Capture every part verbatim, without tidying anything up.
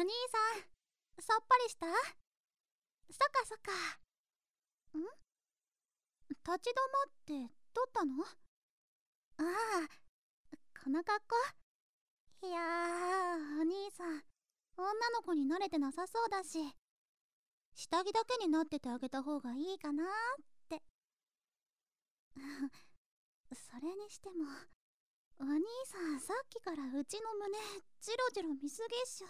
兄さん、さっぱりした？そっかそっか。ん？立ち止まって撮ったの？ああ、この格好？いやー、お兄さん、女の子に慣れてなさそうだし、下着だけになっててあげた方がいいかなーって。それにしても、お兄さんさっきからうちの胸ジロジロ見すぎっしょ。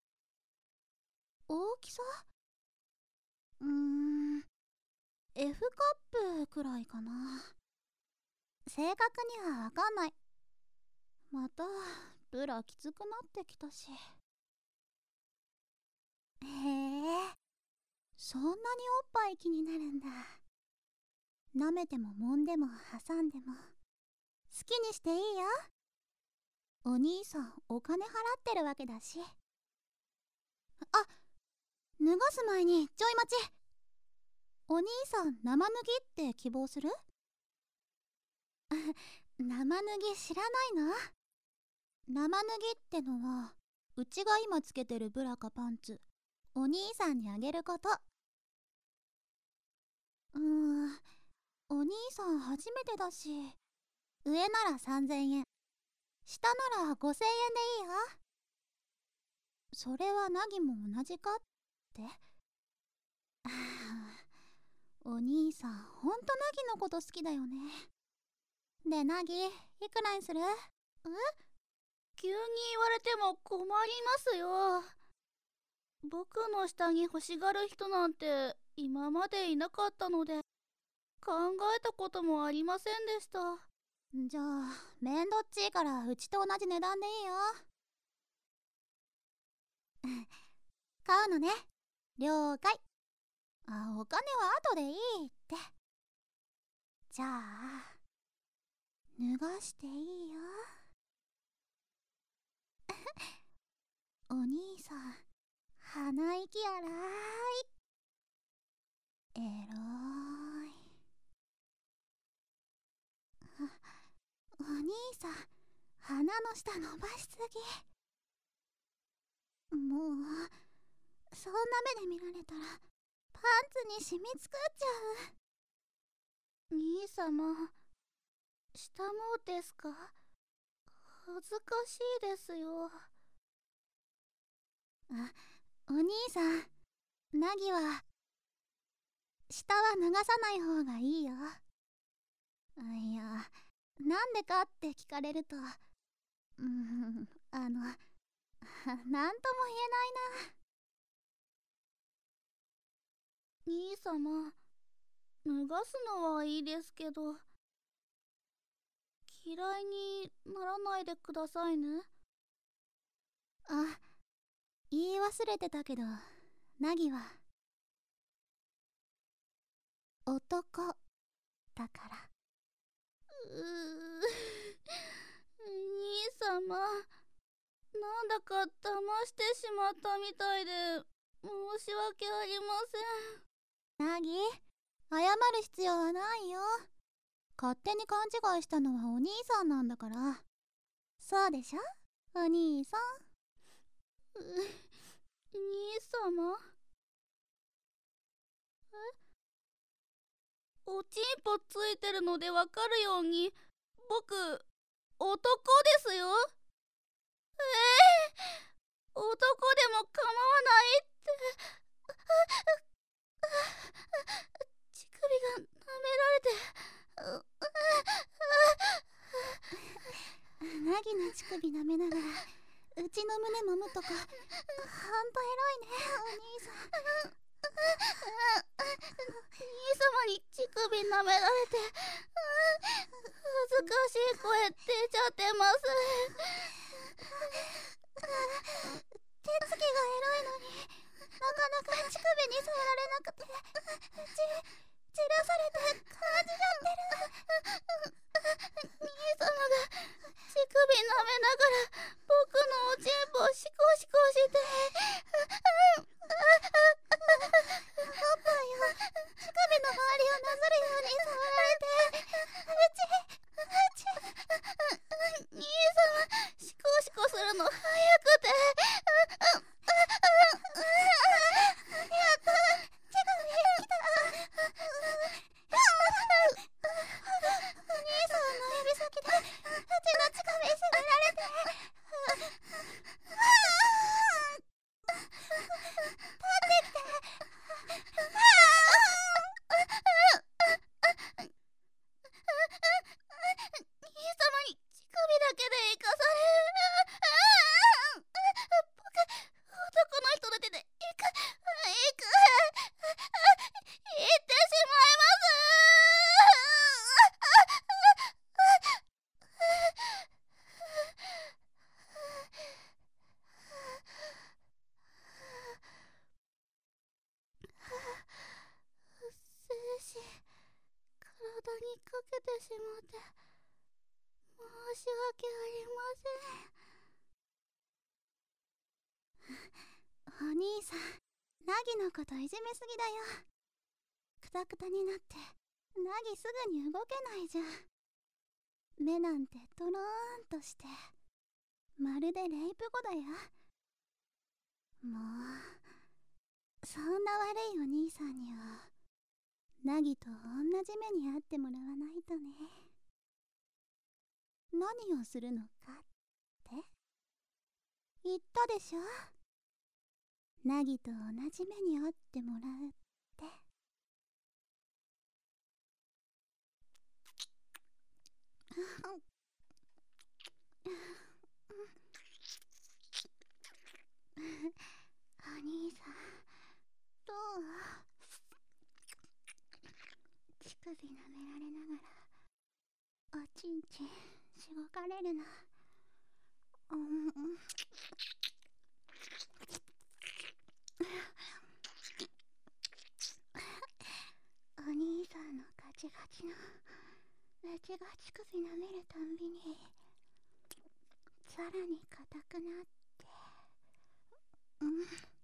大きさ？うーん F カップくらいかな。正確にはわかんない。またブラきつくなってきたし。へえ、そんなにおっぱい気になるんだ。舐めても揉んでも挟んでも好きにしていいよ。お兄さんお金払ってるわけだし。あ、脱がす前にちょい待ち。お兄さん生脱ぎって希望する？生脱ぎ知らないの？生脱ぎってのはうちが今つけてるブラかパンツお兄さんにあげること。うーん、お兄さん初めてだし、上ならさんぜんえん、下ならごせんえんでいいよ。それはナギも同じかって？ああ、お兄さんほんとナギのこと好きだよね。でナギ、いくらにする？え？ 急に言われても困りますよ。僕の下着欲しがる人なんて今までいなかったので考えたこともありませんでした。 じゃあめんどっちいからうちと同じ値段でいいよ。買うのね。了解。あ、お金は後でいいって。じゃあ脱がしていいよ。お兄さん鼻息荒い。えろい。お兄さん鼻の下伸ばしすぎ。もうそんな目で見られたらパンツに染みつくっちゃう。兄様、下もですか？恥ずかしいですよ。 あ、お兄さん、ナギは下は脱がさない方がいいよ。いや、なんでかって聞かれると、うん、あの、なんとも言えないな。 兄様、脱がすのはいいですけど、嫌いにならないでくださいね。 あ、言い忘れてたけど、ナギは男だから。 うー兄様、なんだか騙してしまったみたいで申し訳ありません。ナギ、謝る必要はないよ。勝手に勘違いしたのはお兄さんなんだから。そうでしょ、お兄さん。 う兄様？え？おちんぽついてるのでわかるように僕男ですよ。えー、男でも構わないって。乳首が舐められて。 ナギの乳首舐めながらうちの胸揉むとかほんとエロいね、お兄さん。 兄様に乳首舐められて恥ずかしい声出ちゃってます。 手つきがエロいのになかなか乳首に触られなくて、ち散らされて感じちゃってる。 兄様が乳首舐めながら僕のおちんぽをシコシコしておっぱいを乳首の周りをなぞるように触られて、うちうち兄様、シコシコするの早くて申し訳ありません。お兄さん、ナギのこといじめすぎだよ。クタクタになってナギすぐに動けないじゃん。目なんてトローンとしてまるでレイプ後だよ。もうそんな悪いお兄さんにはナギと同じ目に遭ってもらわないとね。何をするのかって言ったでしょ。ナギと同じ目に遭ってもらうって。お兄さん、どう？乳首舐められながらおちんちんしごかれるの。うん、お兄さんのガチガチのうちが乳首舐めるたんびにさらに硬くなって、うん、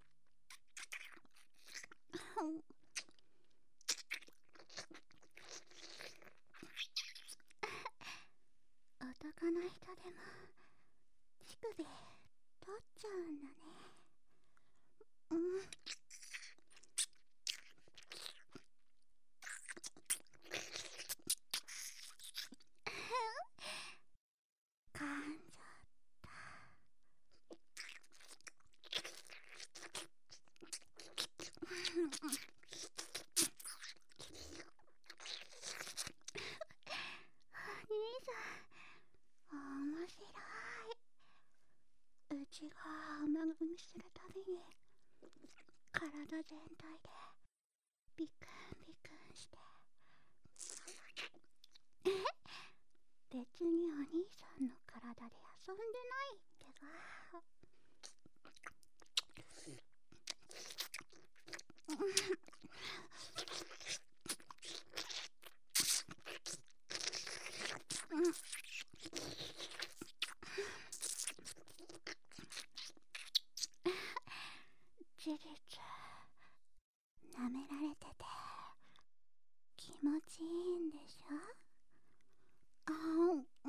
男の人でも乳首取っちゃうんだね。うん。噛んじゃった。お兄さん、面白い。うちが甘噛みするたびに体全体でビクンビクンして。え、別にお兄さんの体で遊んでないけど。事実舐められてて気持ちいいんでしょ。あー、うん、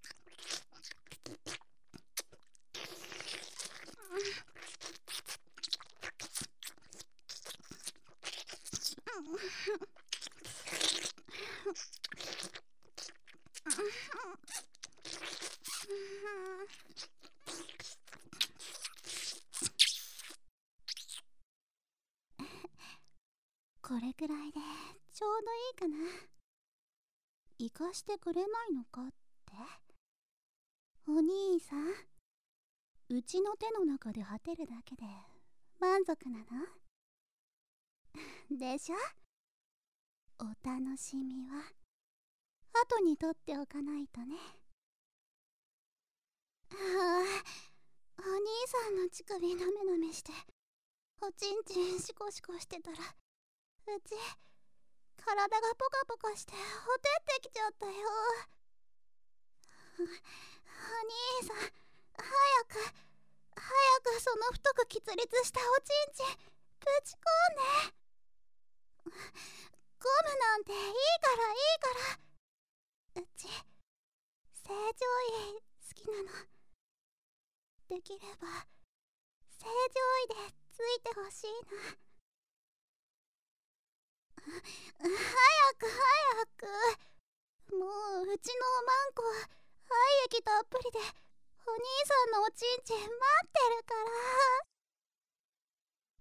これくらいでちょうどいいかな。生かしてくれないのかって。お兄さん、うちの手の中で果てるだけで満足なのでしょ。お楽しみは後に取っておかないとね。ああ、お兄さんの乳首なめなめしておちんちんシコシコしてたら、うち体がポカポカしてほてってきちゃったよ。お兄さん、早く早くその太く喫立したおちんちんぶち込んで。ゴムなんていいからいいから。うち正常位好きなの。できれば正常位でついてほしいな。早く早く。もううちのおまんこは愛液たっぷりでお兄さんのおちんちん待ってるから。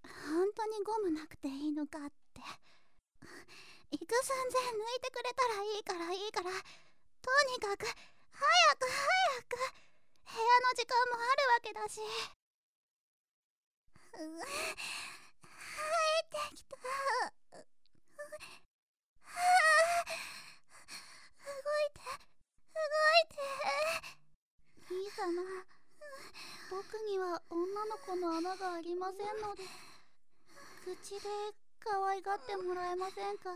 本当にゴムなくていいのかって。行く寸前抜いてくれたらいいからいいから、とにかく早く早く。部屋の時間もあるわけだし。う入ってきた。はあ、動いて動いて。 兄様、僕には女の子の穴がありませんので、口で可愛がってもらえませんか。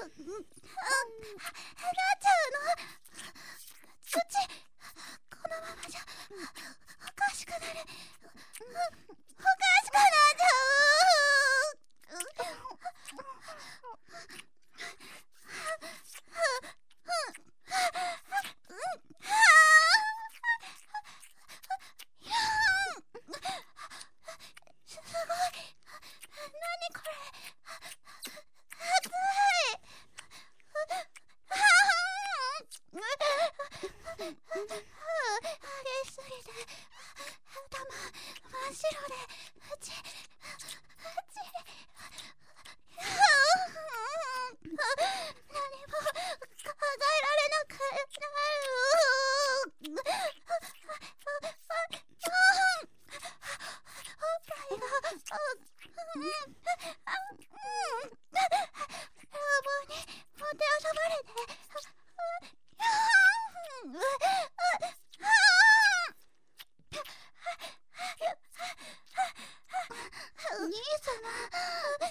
っちゃうの？うちこのままじゃおかしくなる。おかしくなっちゃすごい。何これ。熱い。激しすぎて頭真っ白でうちうち何も考えられなくなる。おっぱいがラボにもてあそばれてお兄様。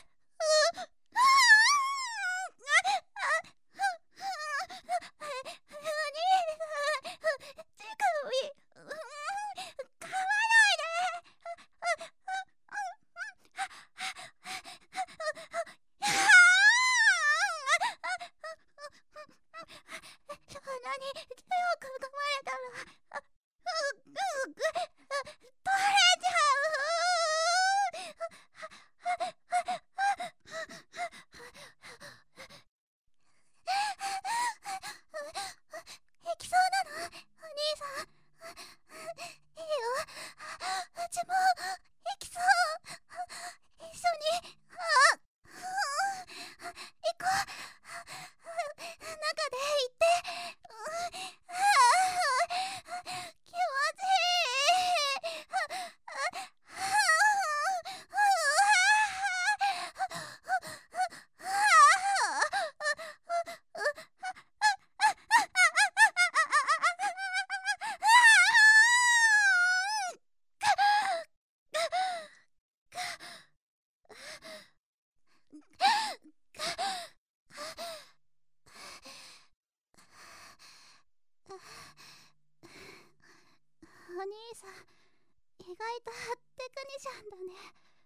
お兄さん、意外とテクニシャンだね。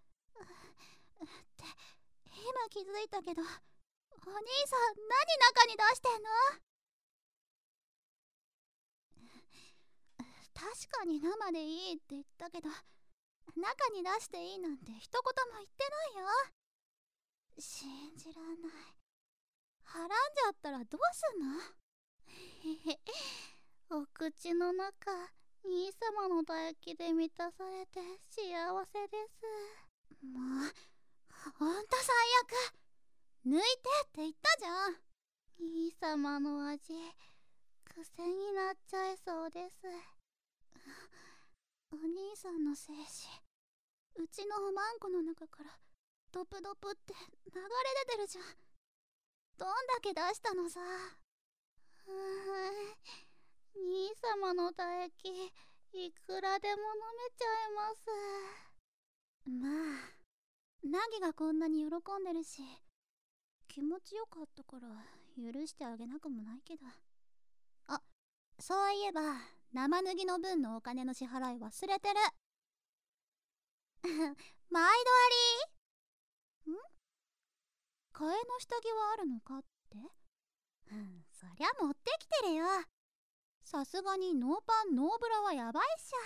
って今気づいたけど、お兄さん何中に出してんの？確かに生でいいって言ったけど、中に出していいなんて一言も言ってないよ。信じらんない。はらんじゃったらどうすんの？ へへ、お口の中、兄様の唾液で満たされて幸せです。 もうほんと最悪。抜いてって言ったじゃん。 兄様の味、癖になっちゃいそうです。 お兄さんの精子、うちのおまんこの中からドプドプって流れ出てるじゃん。どんだけ出したのさ。 うーん、兄様の唾液、いくらでも飲めちゃいます。 まあ、ナギがこんなに喜んでるし、気持ちよかったから許してあげなくもないけど。あ、そういえば生脱ぎの分のお金の支払い忘れてる。毎度あり。ん？替えの下着はあるのかって？うん、そりゃ持ってきてるよ。さすがにノーパンノーブラはやばいっし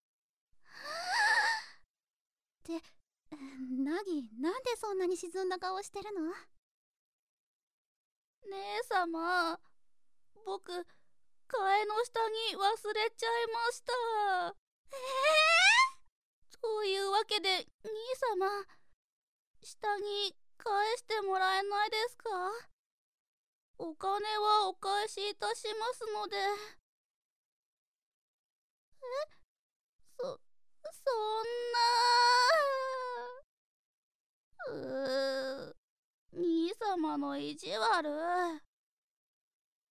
ょ。って、ナギ、なんでそんなに沈んだ顔してるの？ 姉様、僕、替えの下着忘れちゃいました。 えー、というわけで、兄様、下着返してもらえないですか？お金はお返しいたしますので。え？そ、そんな…うー、兄様の意地悪。